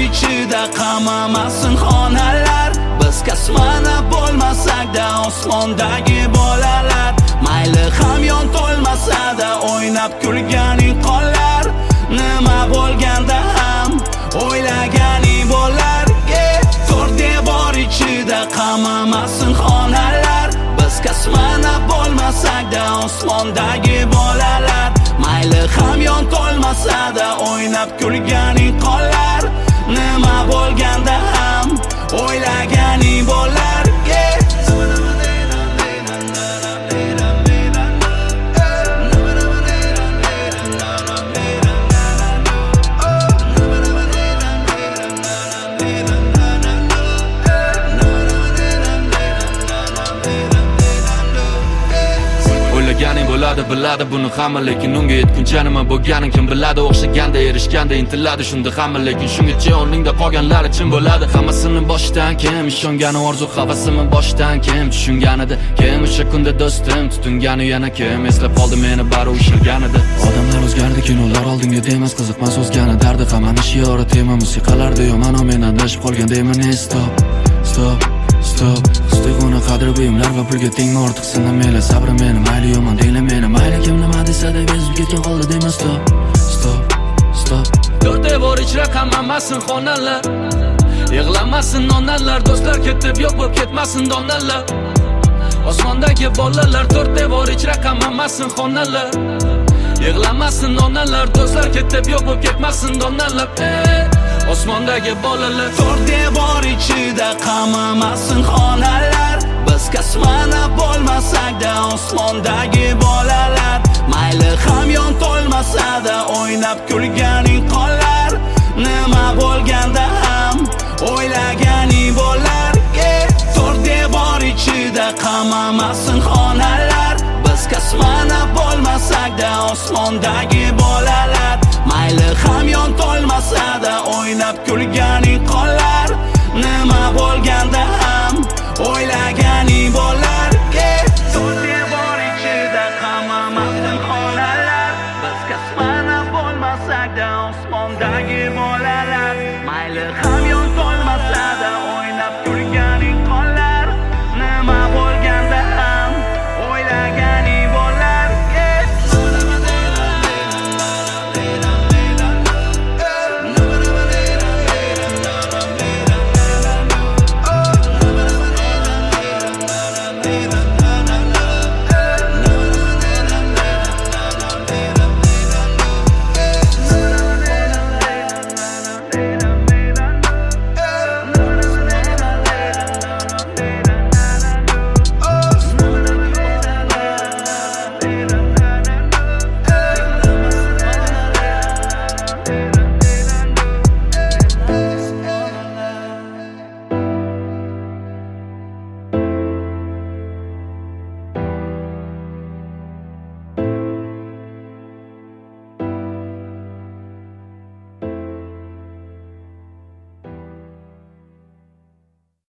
ichida qamamasin xonalar. Biz kasmana bo'lmasakda osmondagi bolalar. Mayli hamyon to'lmasada o'ynab kulganing qonlar. Nima bo'lganda ham o'ylaganing bo'lar. To'rt devor ichida qamamasin xonalar. Biz kasmana bo'lmasakda osmondagi bolalar. Mayli hamyon to'lmasada o'ynab kulganing qonlar. Nima bo'lganda ham o'ylaganing bo'lar. O'ylaganing bo'ladi, biladi buni hamma, lekin unga yetguncha nima bo'lganin kim biladi. O'xshaganda erishganda intiladi, shunda hamma, lekin shungacha o'rningda qolganlari chin bo'ladi. Hammasini boshdan kim ishongani orzu havasimi boshdan kim tushunganida, kim o'sha kunda do'stim tutungani yana kim eslab qoldi meni bari ushalganida. Odamlar o'zgardi, kinolar oldinga demas, qiziqmas o'zgani dardi hamani shiori tema musiqalarda yomon men adashib qolgandayman. Stop, stop, stop. Uyg'ona qadri buyumlar va pulga tengmi ortiq sinamela sabri meni mayli yomon deyla meni mayli kim nima desa-da bezib ketgan holda deyman. Stop, stop, stop. To'rt devor ichra qamamasin xonalar. Yig'lamasin onalar, do'stlar ketib yo'q bo'lib ketmasin donalar. Osmondagi bolalar to'rt devor ichra qamamasin xonalar. Yig'lamasin onalar, do'stlar ketib yo'q bo'lib ketmasin donalar. Osmondagi bolalar to'rt devor ichida qamamasin xonalar. Biz kasmana bo'lmasakda osmondagi bolalar. Mayli hamyon to'lmasada o'ynab kulganing qonlar. Nima bo'lganda ham o'ylaganing bo'lar. To'rt devor ichida qamamasin xonalar. Biz kasmana bo'lmasakda osmondagi bolalar. Mayli hamyon to'lmasada o'ynab kulganing qonlar. Nima bo'lganda ham o'ylaganing bo'lar. To'rt devor ichida qamamasin xonalar. Biz kasmana bo'lmasakda osmondagi bolalar. Mayli hamyon to'lmasada o'ynab kulganing qonlar. Nima bo'lganda ham o'ylaganing bo'lar.